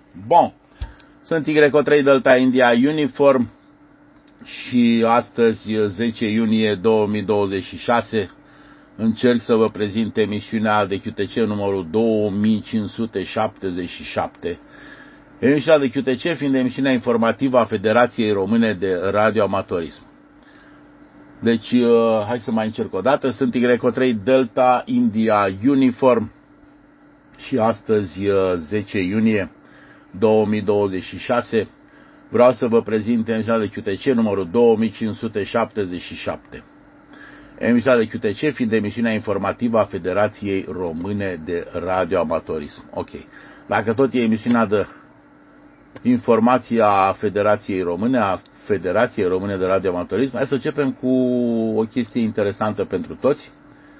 Bun, sunt Y3 Delta India Uniform și astăzi, 10 iunie 2026, încerc să vă prezint emisiunea de QTC numărul 2577. Emisiunea de QTC fiind emisiunea informativă a Federației Române de Radioamatorism. Deci, hai să mai încerc o dată. Sunt Y3 Delta India Uniform și astăzi, 10 iunie 2026, vreau să vă prezint emisiunea de QTC numărul 2577. Emisiunea de QTC fiind emisiunea informativă a Federației Române de Radioamatorism. Ok. Dacă tot e emisiunea de informație a Federației Române de Radioamatorism, hai să începem cu o chestie interesantă pentru toți,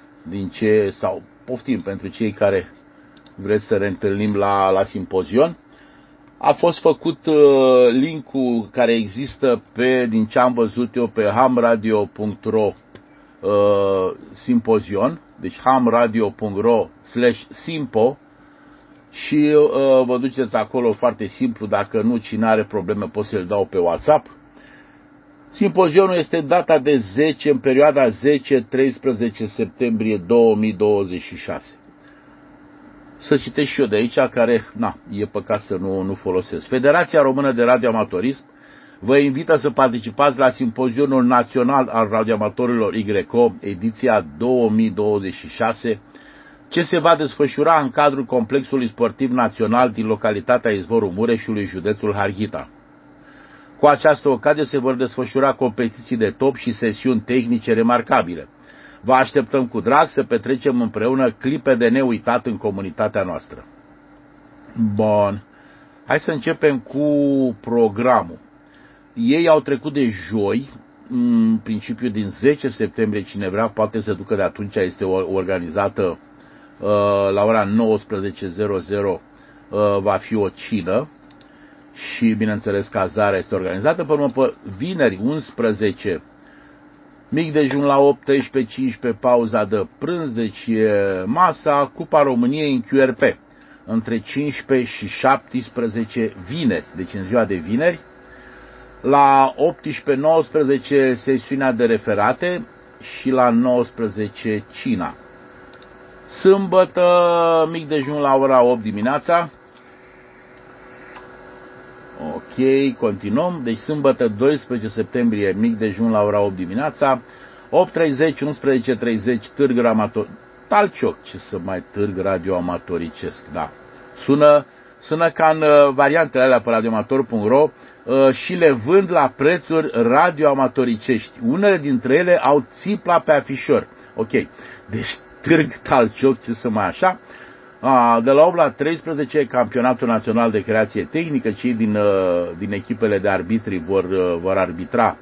poftim pentru cei care vreți să ne întâlnim la simpozion. A fost făcut link-ul care există din ce am văzut eu pe hamradio.ro simpozion, deci hamradio.ro/simpo, și vă duceți acolo foarte simplu. Dacă nu, cine are probleme pot să-l dau pe WhatsApp. Simpozionul este data de 10, în perioada 10-13 septembrie 2026. Să citesc și eu de aici, care, e păcat să nu folosesc. Federația Română de Radioamatorism vă invită să participați la Simpozionul Național al Radioamatorilor YCO, ediția 2026, ce se va desfășura în cadrul Complexului Sportiv Național din localitatea Izvorul Mureșului, județul Harghita. Cu această ocazie se vor desfășura competiții de top și sesiuni tehnice remarcabile. Vă așteptăm cu drag să petrecem împreună clipe de neuitat în comunitatea noastră. Bun. Hai să începem cu programul. Ei au trecut de joi, în principiu din 10 septembrie, cine vrea poate să ducă de atunci, este organizată la ora 19:00, va fi o cină și, bineînțeles, cazarea este organizată. Pe urmă, pe vineri 11, mic dejun la 18:15, pauza de prânz, deci e masa, Cupa României în QRP, între 15 și 17 vineri, deci în ziua de vineri. La 18:19 sesiunea de referate și la 19 cina. Sâmbătă, mic dejun la ora 8 dimineața. Ok, continuăm. Deci sâmbătă 12 septembrie, mic dejun la ora 8 dimineața. 8:30, 11:30, târg amator. Talcioc, ce să mai târg radioamatoricesc, da. Sună ca în variantele alea pe radioamator.ro și le vând la prețuri radioamatoricești. Unele dintre ele au țipla pe afișor. Ok, deci târg Talcioc, ce să mai așa. De la 8 la 13, Campionatul Național de Creație Tehnică. Cei din echipele de arbitri vor arbitra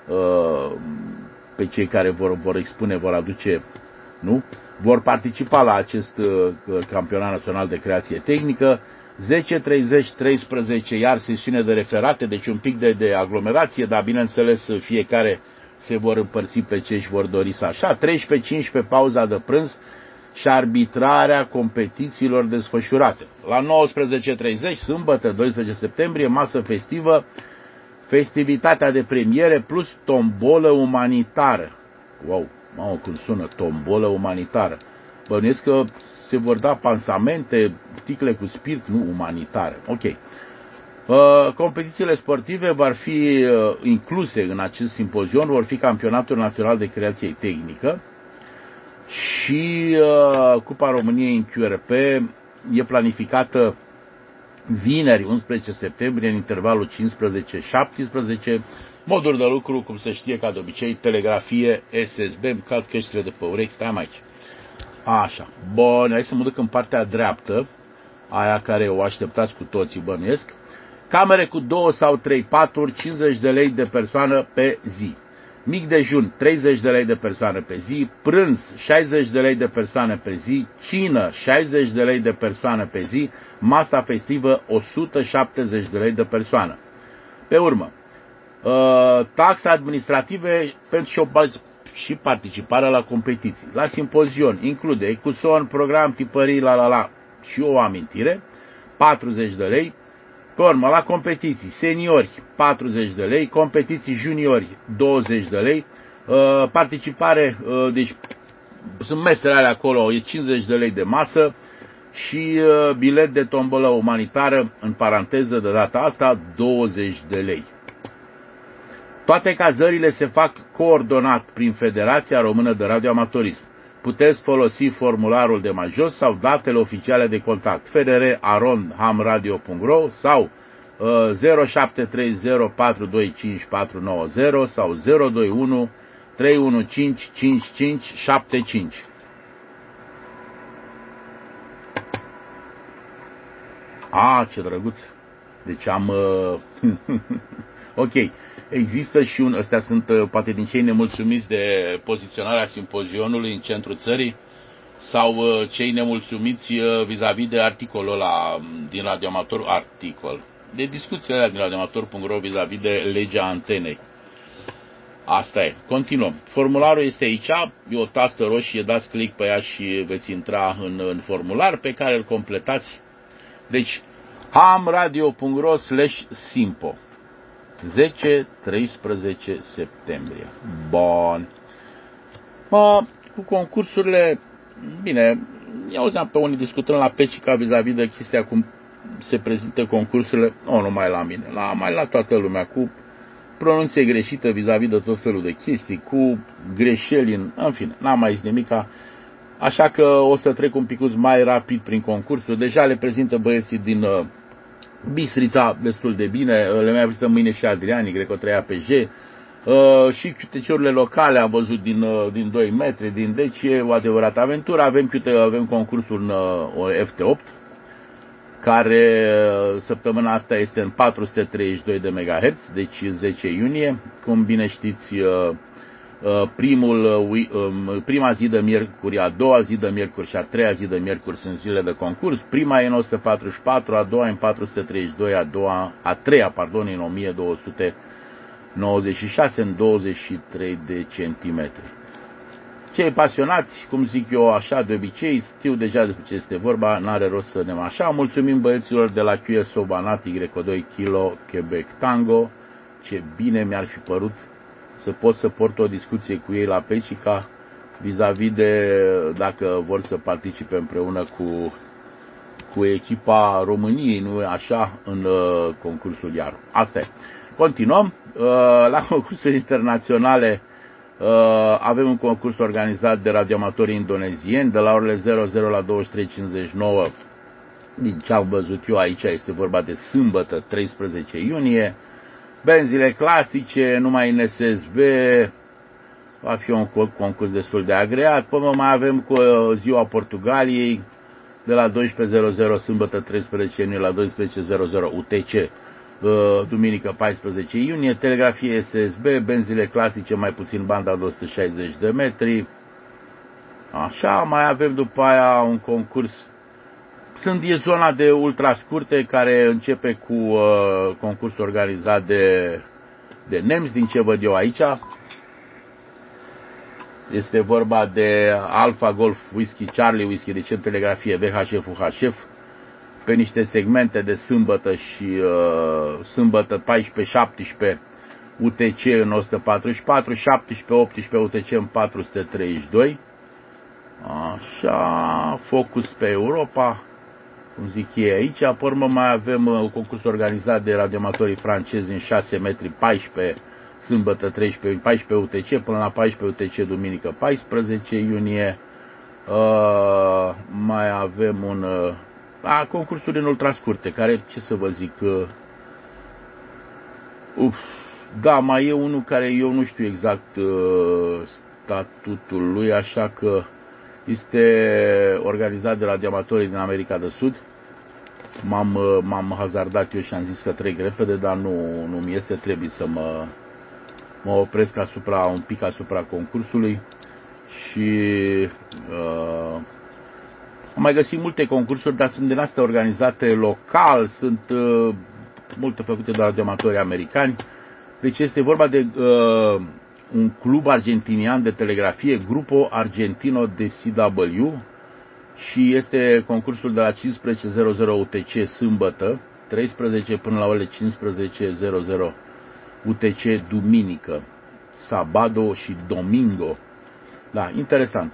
pe cei care vor expune, vor aduce, vor participa la acest Campionat Național de Creație Tehnică. 10:30, 13, iar sesiune de referate, deci un pic de aglomerație, dar bineînțeles fiecare se vor împărți pe ce își vor dori să așa. 13:15, pauza de prânz și arbitrarea competițiilor desfășurate. La 19:30, sâmbătă 12 septembrie, masă festivă, festivitatea de premiere plus tombolă umanitară. Wow, mamă, cum sună, tombolă umanitară. Bănuiesc că se vor da pansamente, sticle cu spirit, nu umanitare. Ok. Competițiile sportive vor fi incluse în acest simpozion, vor fi Campionatul Național de Creație Tehnică și Cupa României în QRP. E planificată vineri 11 septembrie în intervalul 15-17. Moduri de lucru, cum se știe ca de obicei, telegrafie, SSB, îmi cad căștile de pe urechi, stai aici. Așa, bun, hai să mă duc în partea dreaptă, aia care o așteptați cu toții, bănuiesc. Camere cu 2 sau 3 paturi, 50 de lei de persoană pe zi. Mic dejun, 30 de lei de persoană pe zi. Prânz, 60 de lei de persoană pe zi. Cină, 60 de lei de persoană pe zi. Masa festivă, 170 de lei de persoană. Pe urmă, taxe administrative pentru și participarea la competiții. La simpozion include ecuson, program, tipării, și o amintire, 40 de lei. Pe urmă, la competiții, seniori 40 de lei, competiții juniori 20 de lei, participare, deci sunt mesele alea acolo, e 50 de lei de masă și bilet de tombolă umanitară, în paranteză de data asta, 20 de lei. Toate cazările se fac coordonat prin Federația Română de Radioamatorism. Puteți folosi formularul de mai jos sau datele oficiale de contact fdr@hamradio.ro sau 0730425490 sau 021 315 5575. Ce drăguț! Deci am... ok. Există și ăstea sunt poate din cei nemulțumiți de poziționarea simpozionului în centrul țării sau cei nemulțumiți vis-a-vis de articolul ăla din Radioamator, de discuțiile din radioamator.ro vis-a-vis de legea antenei. Asta e. Continuăm. Formularul este aici, e o tastă roșie, dați click pe ea și veți intra în formular pe care îl completați. Deci, hamradio.ro/simpo 10-13 septembrie. Bun. Cu concursurile, bine, i-auzeam pe unii discutând la Pecica vis-a-vis de chestia cum se prezintă concursurile, nu numai la mine, mai la toată lumea, cu pronunție greșită vis-a-vis de tot felul de chestii, cu greșeli, în fine, n-am mai zis nimica, așa că o să trec un pic mai rapid prin concursuri. Deja le prezintă băieții din Bistrița destul de bine, le mai prezintă mâine și Adriani, Greco 3 APJ, și QTC-urile locale am văzut din 2 metri, deci e o adevărată aventură. Avem concursul în FT8, care săptămâna asta este în 432 de MHz, deci 10 iunie. Cum bine știți, prima zi de miercuri, a doua zi de miercuri și a treia zi de miercuri sunt zile de concurs. Prima e în 144, a doua în 432, a treia în 1296 în 23 de centimetri. Cei pasionați, cum zic eu așa de obicei, știu deja despre ce este vorba, n-are rost să ne așa. Mulțumim băieților de la QSO Banat Y2 Kilo Quebec Tango. Ce bine mi-ar fi părut să pot să port o discuție cu ei la Pecica vis-a-vis de dacă vor să participe împreună cu echipa României, nu așa, în concursul Iaru. Asta e. Continuăm. La concursuri internaționale avem un concurs organizat de radioamatorii indonezieni de la orele 00 la 23:59. Din ce am văzut eu aici este vorba de sâmbătă 13 iunie. Benzile clasice, numai în SSB, va fi un concurs destul de agreat. Până mai avem cu ziua Portugaliei de la 12:00 sâmbătă 13 iunie la 12:00 UTC. Duminică 14 iunie, telegrafie SSB, benzile clasice, mai puțin banda de 160 de metri. Așa, mai avem după aia un concurs. E zona de ultrascurte care începe cu concursul organizat de NEMS, din ce văd eu aici. Este vorba de Alpha Golf Whisky Charlie Whisky, deci în telegrafie VHF UHF, pe niște segmente de sâmbătă și sâmbătă 14-17 UTC în 144, 17-18 UTC în 432. Așa, focus pe Europa, cum zic ei aici. Pe urmă mai avem un concurs organizat de radioamatorii francezi în 6 metri 14, sâmbătă 14 UTC până la 14 UTC duminică 14 iunie. Mai avem un concursuri în ultrascurte, care, ce să vă zic, da, mai e unul care eu nu știu exact statutul lui, așa că este organizat de radioamatorii din America de Sud. M-am hazardat eu și am zis că trec repede, dar nu mi iese, trebuie să mă opresc un pic asupra concursului și am mai găsit multe concursuri, dar sunt din astea organizate local, sunt multe făcute de radioamatori americani. Deci este vorba de un club argentinian de telegrafie, Grupo Argentino de CW, și este concursul de la 15:00 UTC sâmbătă 13 până la orele 15:00 UTC duminică, sabado și domingo. Da, interesant.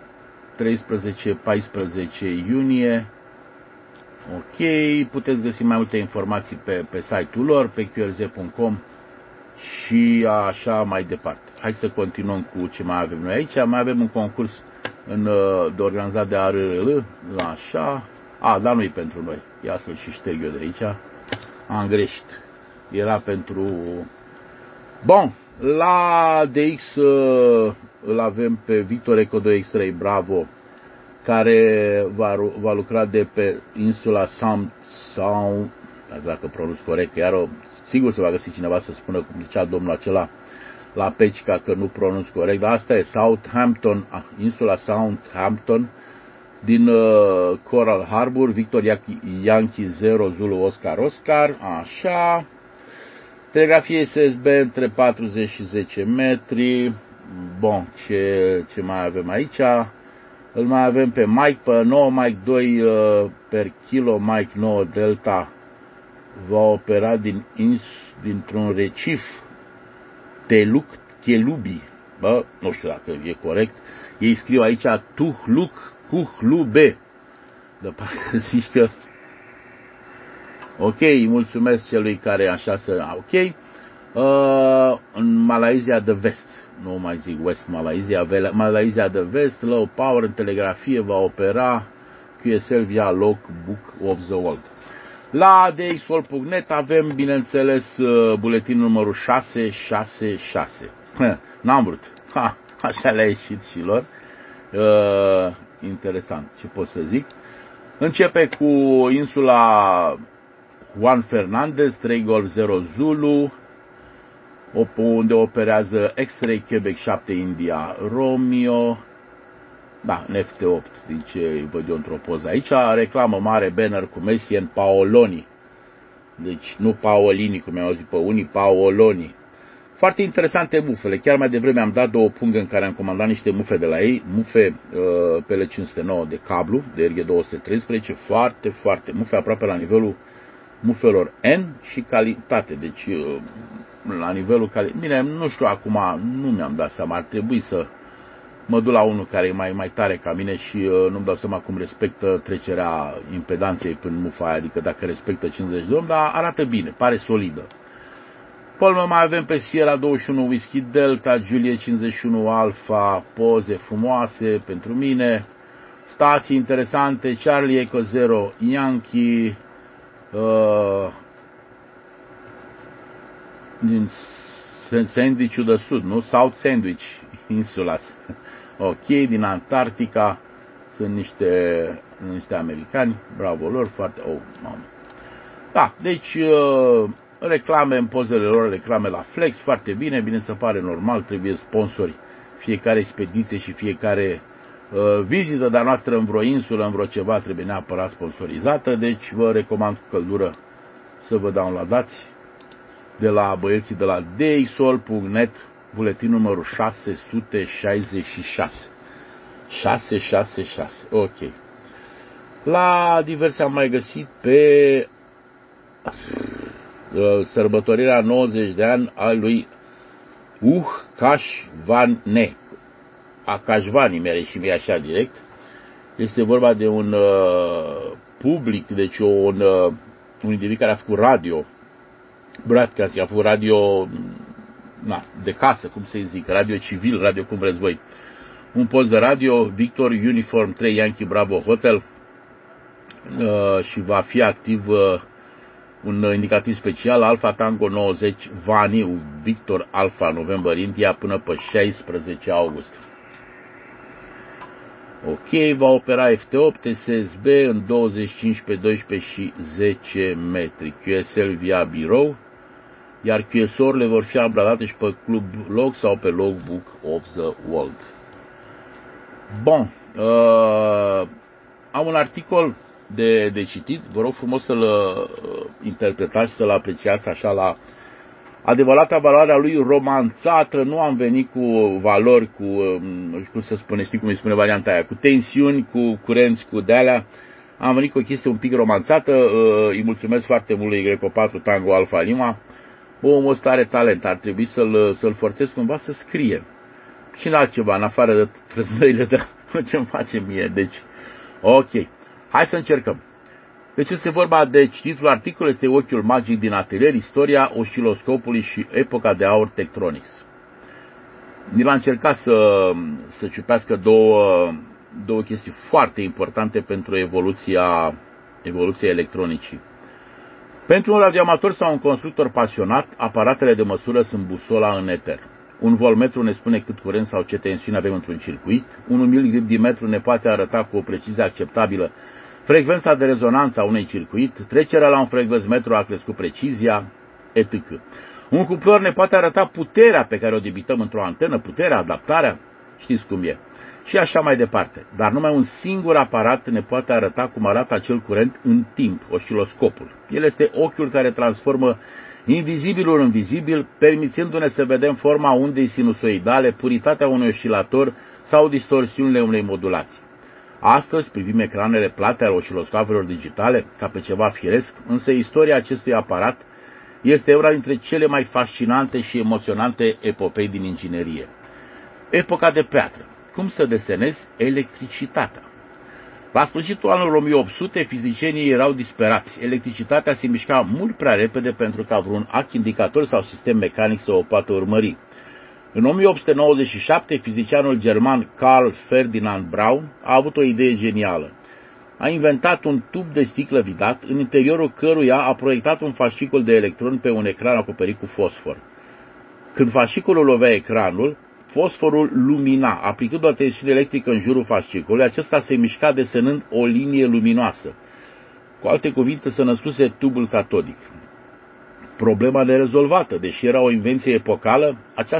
13-14 iunie. Ok, puteți găsi mai multe informații pe site-ul lor, pe qrz.com și așa mai departe. Hai să continuăm cu ce mai avem noi aici. Mai avem un concurs de organizat de ARRL, așa. Dar nu-i pentru noi. Ia să-l și șterg eu de aici. Am greșit. Era pentru... Bun, la DX îl avem pe Victor Eco 2 X-Ray Bravo, care va lucra de pe insula Sound, dacă pronunț corect, iar sigur se va găsi cineva să spună, cum zicea domnul acela la Pecica, că nu pronunț corect, dar asta e Southampton, insula Southampton, din Coral Harbor, Victor Yankee 0 Zulu Oscar Oscar, așa. Telegrafie SSB între 40 și 10 metri. Bun, ce mai avem aici? Îl mai avem pe Mike, pe 9 Mike 2 per kilo, Mike 9 Delta va opera dintr-un recif Telubi. Bă, nu știu dacă e corect. Ei scriu aici Tuhlube. De parcă zici că... Ok, mulțumesc celui care așa să... Ok. În Malaysia de Vest, nu mai zic West Malaysia de Vest, Low Power în telegrafie va opera QSL via Logbook of the World. La dxworld.net avem, bineînțeles, buletinul numărul 666. N-am vrut. Așa le-a ieșit și lor. Interesant, ce pot să zic. Începe cu insula Juan Fernandez, 3 Golf 0 Zulu, unde operează X-Ray Quebec 7 India Romeo, da, FT8, din ce văd eu într-o poză aici, reclamă mare, banner cu Messian Paoloni, deci nu Paolini, cum i-au zis pe unii, Paoloni. Foarte interesante mufele, chiar mai devreme am dat 2 pungă în care am comandat niște mufe de la ei, mufe PL509 de cablu, de RG213, foarte, mufe aproape la nivelul mufelor N și calitate, deci la nivelul bine, nu știu acum, nu mi-am dat seama, ar trebui să mă duc la unul care e mai tare ca mine și nu-mi dau seama cum respectă trecerea impedanței până mufa aia, adică dacă respectă 50 de ohm, dar arată bine, pare solidă. Polmă mai avem pe Sierra 21 Whisky Delta, Juliet 51 Alpha, poze frumoase pentru mine, stații interesante, Charlie Echo 0 Yankee, din Sandwich-ul de Sud, nu? South Sandwich, insula. Ok, din Antarctica, sunt niște americani, bravo lor, foarte, mamă. Da, deci reclame în pozele lor, reclame la Flex, foarte bine se pare normal, trebuie sponsori fiecare expediție și fiecare vizită de-a noastră în vreo insulă, în vreo ceva, trebuie neapărat sponsorizată, deci vă recomand cu căldură să vă downloadați de la băieții de la dxworld.net, buletin numărul 666. 666, ok. La diverse am mai găsit pe sărbătorirea 90 de ani a lui Kashvane. Kashvani mi-a ieșit mie așa direct. Este vorba de un public, deci un individ care a făcut radio, broadcast, a făcut radio de casă, cum să zic, radio civil, radio cum vreți voi. Un post de radio, Victor Uniform 3 Yankee Bravo Hotel, și va fi activ un indicativ special, Alpha Tango 90 Vani, Victor Alpha November India, până pe 16 august. Ok, va opera FT8 SSB în 25 pe 12 și 10 metri, QSL via birou, iar QSO-urile vor fi abradate și pe Club Log sau pe Logbook of the World. Bun, am un articol de citit, vă rog frumos să-l interpretați, să-l apreciați așa la adevărata valoarea lui romanțată. Nu am venit cu valori, cu, nu știu cum să spune, știi cum îi spune varianta aia, cu tensiuni, cu curenți, cu de-alea. Am venit cu o chestie un pic romanțată, îi mulțumesc foarte mult lui Greco 4 Tango Alfa Lima. Omul ăsta are talent, ar trebui să-l forțez cumva să scrie. Și în altceva, în afară de trăznăile de ce-mi face mie. Deci, ok, hai să încercăm. Deci este vorba de titlul articolului, este Ochiul magic din atelier, istoria osciloscopului și epoca de aur Tektronix. Nil a încercat să ciupească două chestii foarte importante pentru evoluția electronicii. Pentru un radioamator sau un constructor pasionat, aparatele de măsură sunt busola în eter. Un voltmetru ne spune cât curent sau ce tensiune avem într-un circuit, un milidimetru ne poate arăta cu o precizie acceptabilă frecvența de rezonanță a unui circuit, trecerea la un frecvențmetru a crescut precizia, etc. Un cuplor ne poate arăta puterea pe care o debităm într-o antenă, puterea, adaptarea, știți cum e. Și așa mai departe. Dar numai un singur aparat ne poate arăta cum arată acel curent în timp, osciloscopul. El este ochiul care transformă invizibilul în vizibil, permițându-ne să vedem forma undei sinusoidale, puritatea unui oscilator sau distorsiunile unei modulații. Astăzi privim ecranele plate ale osciloscoapelor digitale ca pe ceva firesc, însă istoria acestui aparat este una dintre cele mai fascinante și emoționante epopei din inginerie. Epoca de piatră. Cum să desenezi electricitatea? La sfârșitul anului 1800, fizicienii erau disperați. Electricitatea se mișca mult prea repede pentru ca vreun act indicator sau sistem mecanic să o poată urmări. În 1897, fizicianul german Carl Ferdinand Braun a avut o idee genială. A inventat un tub de sticlă vidat, în interiorul căruia a proiectat un fascicul de electroni pe un ecran acoperit cu fosfor. Când fasciculul lovea ecranul, fosforul lumina, aplicând o tensiune electrică în jurul fasciculului, acesta se mișca desenând o linie luminoasă. Cu alte cuvinte, se născuse tubul catodic. Problema nerezolvată, deși era o invenție epocală,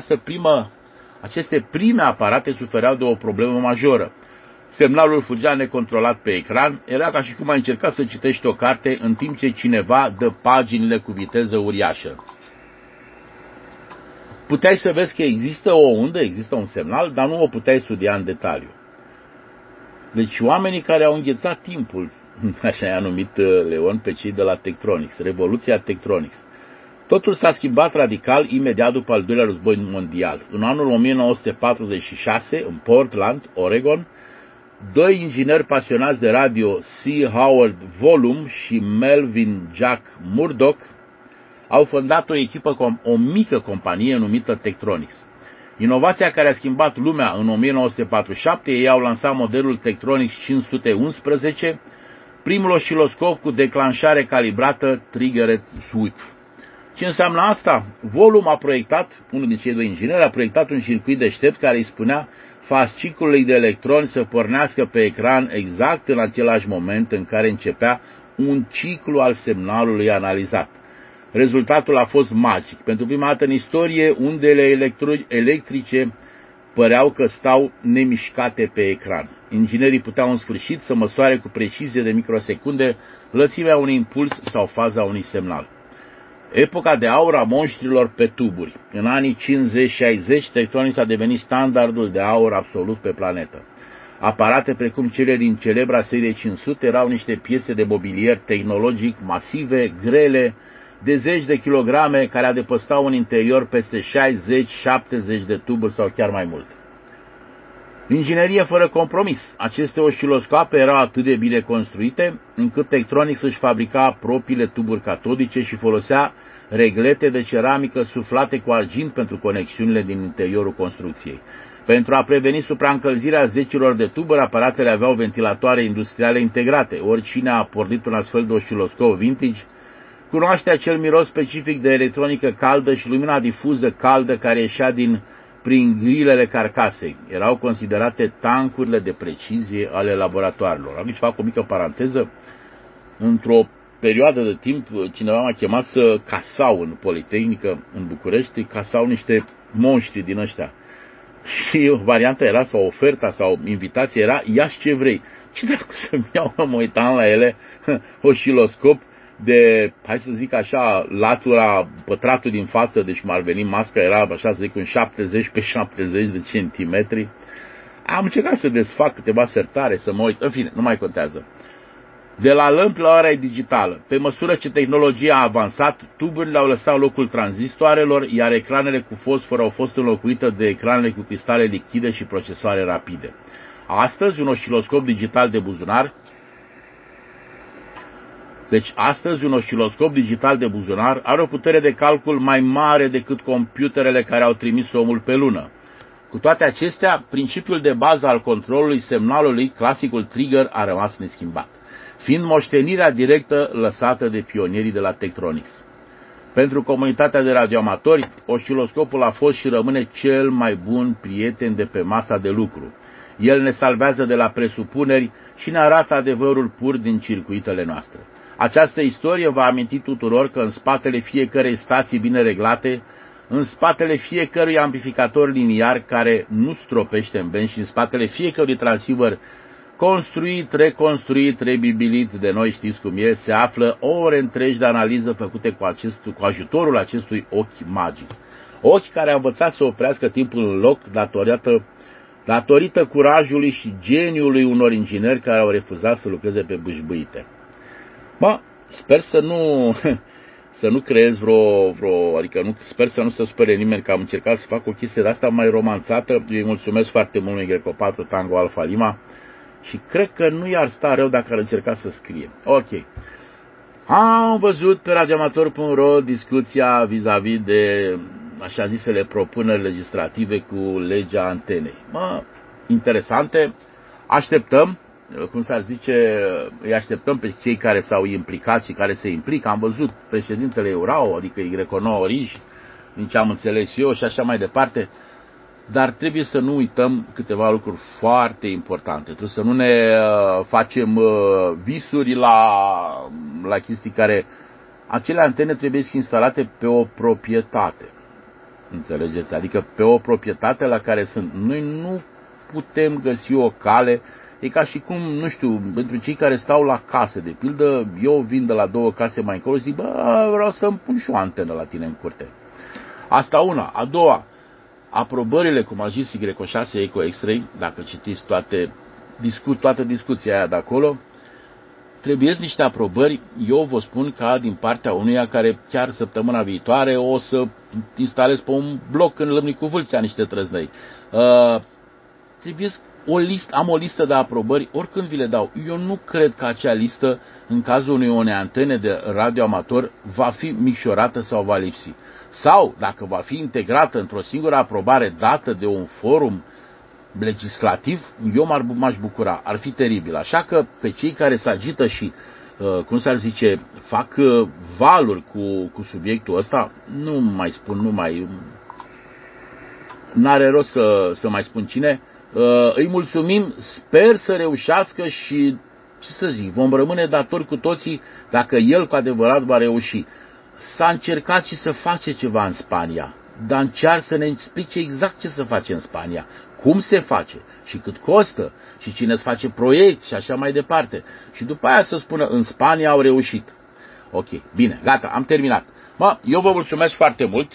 aceste prime aparate sufereau de o problemă majoră. Semnalul fugea necontrolat pe ecran, era ca și cum ai încerca să citești o carte în timp ce cineva dă paginile cu viteză uriașă. Puteai să vezi că există o undă, există un semnal, dar nu o puteai studia în detaliu. Deci oamenii care au înghețat timpul, așa i-a numit Leon pe cei de la Tektronix, Revoluția Tektronix. Totul s-a schimbat radical imediat după al doilea război mondial. În anul 1946, în Portland, Oregon, doi ingineri pasionați de radio, C. Howard Volum și Melvin Jack Murdoch, au fondat o mică companie numită Tektronix. Inovația care a schimbat lumea în 1947, ei au lansat modelul Tektronix 511, primul osciloscop cu declanșare calibrată Triggered Switch. Ce înseamnă asta? Volum a proiectat, unul din cei doi ingineri, a proiectat un circuit deștept care îi spunea fasciculului de electroni să pornească pe ecran exact în același moment în care începea un ciclu al semnalului analizat. Rezultatul a fost magic. Pentru prima dată în istorie, undele electrice păreau că stau nemișcate pe ecran. Inginerii puteau în sfârșit să măsoare cu precizie de microsecunde lățimea unui impuls sau faza unui semnal. Epoca de aur a monștrilor pe tuburi. În anii 50-60, Tektronix a devenit standardul de aur absolut pe planetă. Aparate precum cele din celebra serie 500 erau niște piese de mobilier tehnologic masive, grele, de zeci de kilograme, care adăpostau în interior peste 60-70 de tuburi sau chiar mai mult. Inginerie fără compromis. Aceste osciloscoape erau atât de bine construite, încât Tektronix își fabrica propriile tuburi catodice și folosea reglete de ceramică suflate cu argint pentru conexiunile din interiorul construcției. Pentru a preveni supraîncălzirea zecilor de tuburi, aparatele aveau ventilatoare industriale integrate. Oricine a pornit un astfel de osciloscop vintage cunoaște acel miros specific de electronică caldă și lumina difuză caldă care ieșea prin grilele carcasei. Erau considerate tancurile de precizie ale laboratoarelor. Aici fac o mică paranteză. Într-o perioadă de timp, cineva m-a chemat să casau în Politehnică, în București, casau niște monștri din ăștia. Și varianta era, sau oferta, sau invitația era, ia-și ce vrei. Ce dracu să-mi iau, mă uitam la ele, osciloscop, de, hai să zic așa, latura, pătratul din față, deci cum ar veni masca, era, așa să zic, un 70 pe 70 de centimetri. Am încercat să desfac câteva sertare, să mă uit, în fine, nu mai contează. De la lămpi la ora digitală, pe măsură ce tehnologia a avansat, tuburile au lăsat locul tranzistoarelor, iar ecranele cu fosfor au fost înlocuite de ecranele cu cristale lichide și procesoare rapide. Astăzi, un osciloscop digital de buzunar are o putere de calcul mai mare decât computerele care au trimis omul pe lună. Cu toate acestea, principiul de bază al controlului semnalului, clasicul trigger, a rămas neschimbat, fiind moștenirea directă lăsată de pionierii de la Tektronix. Pentru comunitatea de radioamatori, osciloscopul a fost și rămâne cel mai bun prieten de pe masa de lucru. El ne salvează de la presupuneri și ne arată adevărul pur din circuitele noastre. Această istorie va aminti tuturor că în spatele fiecărei stații bine reglate, în spatele fiecărui amplificator liniar care nu stropește în benzi și în spatele fiecărui transceiver construit, reconstruit, rebibilit de noi, știți cum e, se află ore întregi de analiză făcute cu ajutorul acestui ochi magic. Ochi care au învățat să oprească timpul în loc datorită curajului și geniului unor ingineri care au refuzat să lucreze pe bâșbâite. Sper să nu creez sper să nu se supere nimeni că am încercat să fac o chestie de asta mai romanțată. Eu îi mulțumesc foarte mult lui Greco 4 Tango Alfa Lima și cred că nu i-ar sta rău dacă ar încerca să scrie. Ok. Am văzut pe radioamator.ro discuția vis-a-vis de așa zisele propuneri legislative cu legea antenei. Interesante. Așteptăm. Cum s-ar zice, îi așteptăm pe cei care s-au implicat și care se implică. Am văzut președintele EURAO, adică Y9 Oriș, din ce am înțeles eu și așa mai departe, dar trebuie să nu uităm câteva lucruri foarte importante. Trebuie să nu ne facem visuri la chestii care... Acele antene trebuie să fie instalate pe o proprietate. Înțelegeți? Adică pe o proprietate la care sunt. Noi nu putem găsi o cale. E ca și cum, nu știu, pentru cei care stau la case, de pildă, eu vin de la 2 case mai încolo și zic, vreau să-mi pun și o antenă la tine în curte. Asta una. A doua, aprobările, cum a zis Y6 Eco X-Ray, dacă citiți toată discuția aia de acolo, trebuie niște aprobări, eu vă spun, ca din partea unuia care chiar săptămâna viitoare o să instalez pe un bloc în Lămnicu Vâlcea niște trăznăi. Am o listă de aprobări, oricând vi le dau. Eu nu cred că acea listă, în cazul unei antene de radioamator, va fi micșorată sau va lipsi. Sau, dacă va fi integrată într-o singură aprobare dată de un forum legislativ, eu m-aș bucura. Ar fi teribil. Așa că pe cei care se agită și, fac valuri cu subiectul ăsta, n-are rost să mai spun cine. Îi mulțumim, sper să reușească și, vom rămâne datori cu toții dacă el cu adevărat va reuși. S-a încercat și să face ceva în Spania, dar încearcă să ne explice exact ce să face în Spania, cum se face și cât costă și cine îți face proiect și așa mai departe. Și după aia să spună, în Spania au reușit. Ok, bine, gata, am terminat. Eu vă mulțumesc foarte mult.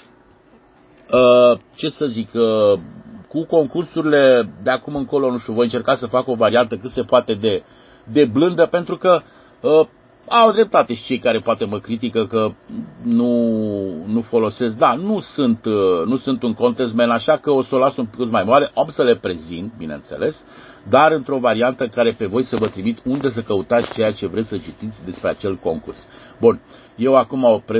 Cu concursurile de acum încolo, nu știu, voi încerca să fac o variantă cât se poate de blândă, pentru că au dreptate și cei care poate mă critică că nu folosesc. Da, nu sunt un contestman, așa că o să o las un pic mai mare, am să le prezint, bineînțeles, dar într-o variantă care pe voi să vă trimit unde să căutați ceea ce vreți să citiți despre acel concurs. Bun, eu acum opresc.